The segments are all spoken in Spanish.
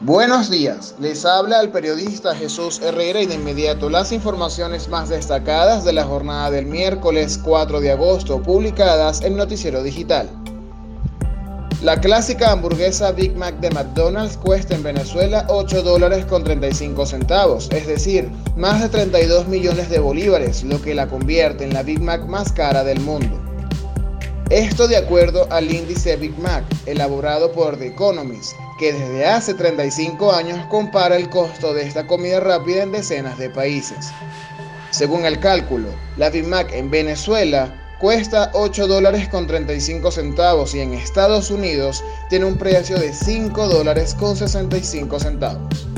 Buenos días, les habla el periodista Jesús Herrera y de inmediato las informaciones más destacadas de la jornada del miércoles 4 de agosto publicadas en Noticiero Digital. La clásica hamburguesa Big Mac de McDonald's cuesta en Venezuela $8.35, es decir, más de 32 millones de bolívares, lo que la convierte en la Big Mac más cara del mundo. Esto de acuerdo al índice Big Mac, elaborado por The Economist, que desde hace 35 años compara el costo de esta comida rápida en decenas de países. Según el cálculo, la Big Mac en Venezuela cuesta $8.35 y en Estados Unidos tiene un precio de $5.65.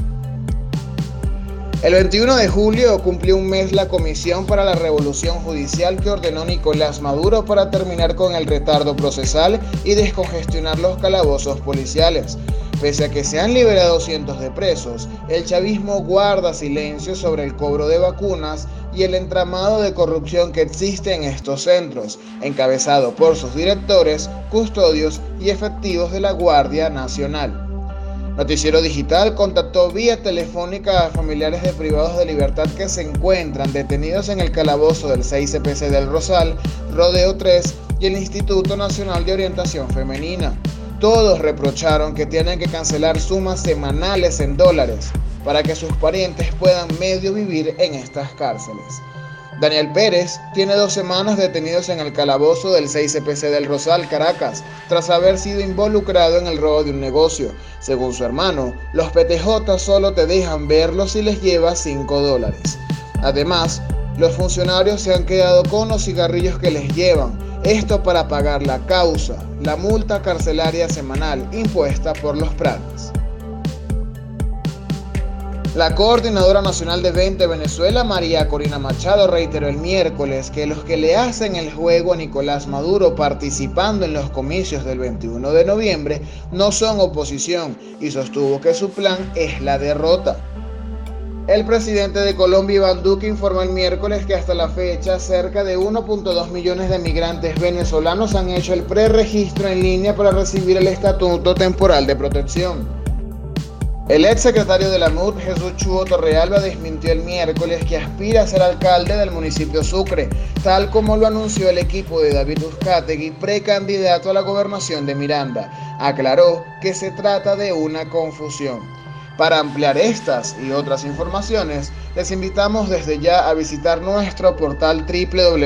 El 21 de julio cumplió un mes la Comisión para la Revolución Judicial que ordenó Nicolás Maduro para terminar con el retardo procesal y descongestionar los calabozos policiales. Pese a que se han liberado cientos de presos, el chavismo guarda silencio sobre el cobro de vacunas y el entramado de corrupción que existe en estos centros, encabezado por sus directores, custodios y efectivos de la Guardia Nacional. Noticiero Digital contactó vía telefónica a familiares de privados de libertad que se encuentran detenidos en el calabozo del CICPC del Rosal, Rodeo 3 y el Instituto Nacional de Orientación Femenina. Todos reprocharon que tienen que cancelar sumas semanales en dólares para que sus parientes puedan medio vivir en estas cárceles. Daniel Pérez tiene 2 semanas detenidos en el calabozo del CICPC del Rosal, Caracas, tras haber sido involucrado en el robo de un negocio. Según su hermano, los PTJ solo te dejan verlos si les llevas $5. Además, los funcionarios se han quedado con los cigarrillos que les llevan, esto para pagar la causa, la multa carcelaria semanal impuesta por los Pradas. La Coordinadora Nacional de 20 Venezuela, María Corina Machado, reiteró el miércoles que los que le hacen el juego a Nicolás Maduro participando en los comicios del 21 de noviembre no son oposición y sostuvo que su plan es la derrota. El presidente de Colombia, Iván Duque, informó el miércoles que hasta la fecha cerca de 1.2 millones de migrantes venezolanos han hecho el preregistro en línea para recibir el estatuto temporal de protección. El exsecretario de la MUD, Jesús Chuo Torrealba, desmintió el miércoles que aspira a ser alcalde del municipio Sucre, tal como lo anunció el equipo de David Uzcategui, precandidato a la gobernación de Miranda. Aclaró que se trata de una confusión. Para ampliar estas y otras informaciones, les invitamos desde ya a visitar nuestro portal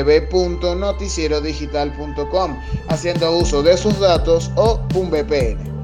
www.noticiero-digital.com, haciendo uso de sus datos o un VPN.